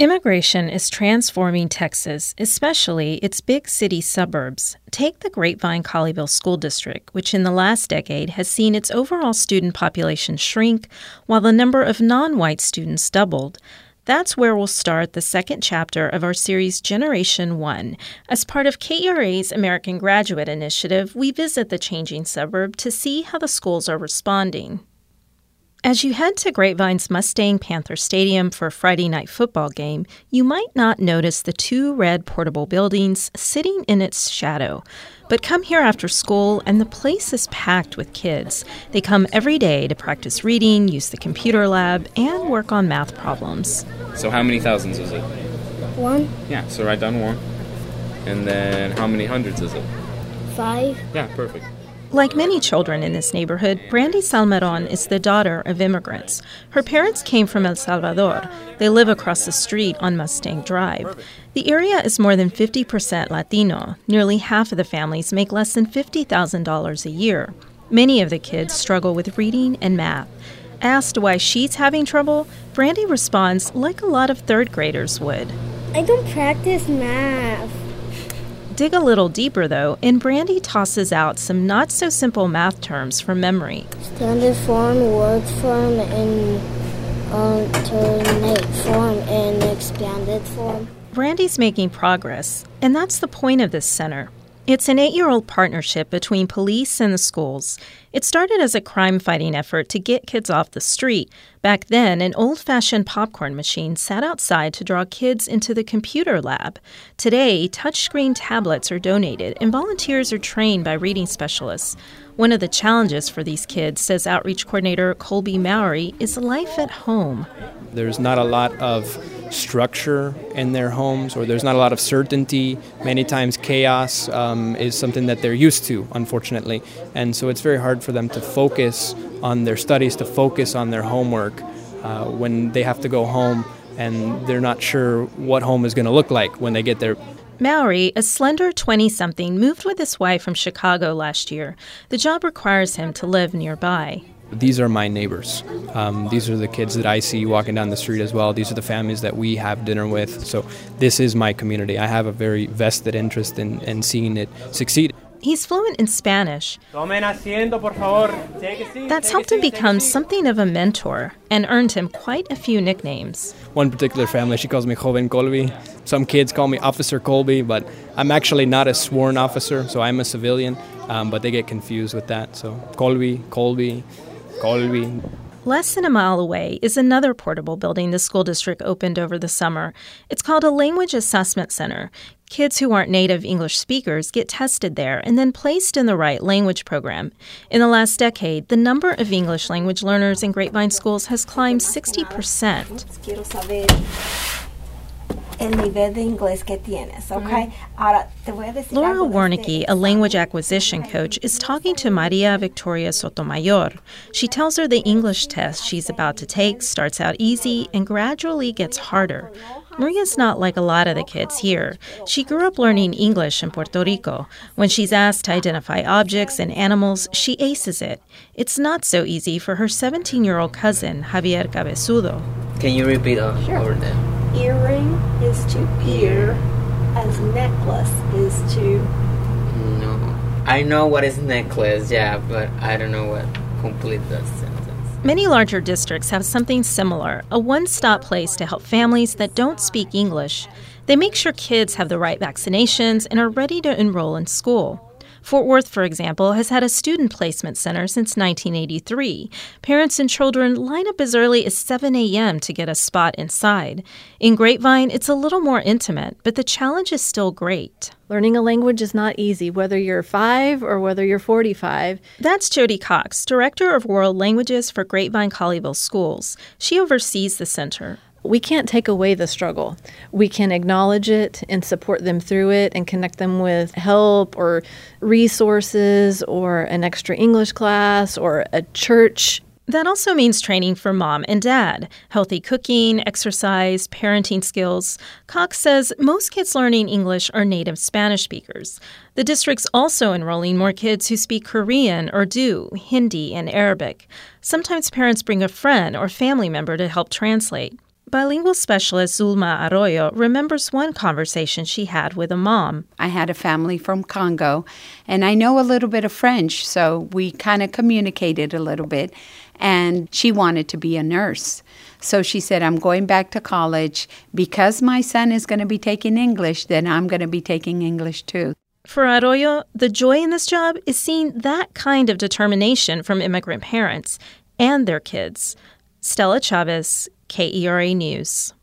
Immigration is transforming Texas, especially its big city suburbs. Take the Grapevine-Colleyville School District, which in the last decade has seen its overall student population shrink while the number of non-white students doubled. That's where we'll start the second chapter of our series Generation One. As part of KERA's American Graduate Initiative, we visit the changing suburb to see how the schools are responding. As you head to Grapevine's Mustang Panther Stadium for a Friday night football game, you might not notice the two red portable buildings sitting in its shadow. But come here after school, and the place is packed with kids. They come every day to practice reading, use the computer lab, and work on math problems. So how many thousands is it? 1. Yeah, so write down 1. And then how many hundreds is it? 5. Yeah, perfect. Like many children in this neighborhood, Brandy Salmeron is the daughter of immigrants. Her parents came from El Salvador. They live across the street on Mustang Drive. The area is more than 50% Latino. Nearly half of the families make less than $50,000 a year. Many of the kids struggle with reading and math. Asked why she's having trouble, Brandy responds like a lot of third graders would. I don't practice math. Dig a little deeper, though, and Brandy tosses out some not-so-simple math terms from memory. Standard form, word form, and alternate form, and expanded form. Brandy's making progress, and that's the point of this center. It's an 8-year-old partnership between police and the schools. It started as a crime-fighting effort to get kids off the street. Back then, an old-fashioned popcorn machine sat outside to draw kids into the computer lab. Today, touchscreen tablets are donated, and volunteers are trained by reading specialists. One of the challenges for these kids, says outreach coordinator Colby Mowry, is life at home. There's not a lot of structure in their homes, or there's not a lot of certainty. Many times chaos is something that they're used to, unfortunately. And so it's very hard for them to focus on their studies, to focus on their homework when they have to go home and they're not sure what home is going to look like when they get there. Mowry, a slender 20-something, moved with his wife from Chicago last year. The job requires him to live nearby. These are my neighbors. These are the kids that I see walking down the street as well. These are the families that we have dinner with. So this is my community. I have a very vested interest in seeing it succeed. He's fluent in Spanish. That's helped him become something of a mentor and earned him quite a few nicknames. One particular family, she calls me Joven Colby. Some kids call me Officer Colby, but I'm actually not a sworn officer, so I'm a civilian, but they get confused with that. So Colby. Less than a mile away is another portable building the school district opened over the summer. It's called a Language Assessment Center. Kids who aren't native English speakers get tested there and then placed in the right language program. In the last decade, the number of English language learners in Grapevine schools has climbed 60%. Laura Warnicki, a language acquisition coach, is talking to Maria Victoria Sotomayor. She tells her the English test she's about to take starts out easy and gradually gets harder. Maria's not like a lot of the kids here. She grew up learning English in Puerto Rico. When she's asked to identify objects and animals, she aces it. It's not so easy for her 17-year-old cousin, Javier Cabezudo. Can you repeat Sure. over there? Earring is to ear, as necklace is to... No. I know what is necklace, yeah, but I don't know what complete that sentence. Many larger districts have something similar, a one-stop place to help families that don't speak English. They make sure kids have the right vaccinations and are ready to enroll in school. Fort Worth, for example, has had a student placement center since 1983. Parents and children line up as early as 7 a.m. to get a spot inside. In Grapevine, it's a little more intimate, but the challenge is still great. Learning a language is not easy, whether you're 5 or whether you're 45. That's Jody Cox, Director of World Languages for Grapevine-Colleyville Schools. She oversees the center. We can't take away the struggle. We can acknowledge it and support them through it and connect them with help or resources or an extra English class or a church. That also means training for mom and dad, healthy cooking, exercise, parenting skills. Cox says most kids learning English are native Spanish speakers. The district's also enrolling more kids who speak Korean, Urdu, Hindi, and Arabic. Sometimes parents bring a friend or family member to help translate. Bilingual specialist Zulma Arroyo remembers one conversation she had with a mom. I had a family from Congo, and I know a little bit of French, so we kind of communicated a little bit, and she wanted to be a nurse. So she said, I'm going back to college. Because my son is going to be taking English, then I'm going to be taking English too. For Arroyo, the joy in this job is seeing that kind of determination from immigrant parents and their kids. Stella Chavez, KERA News.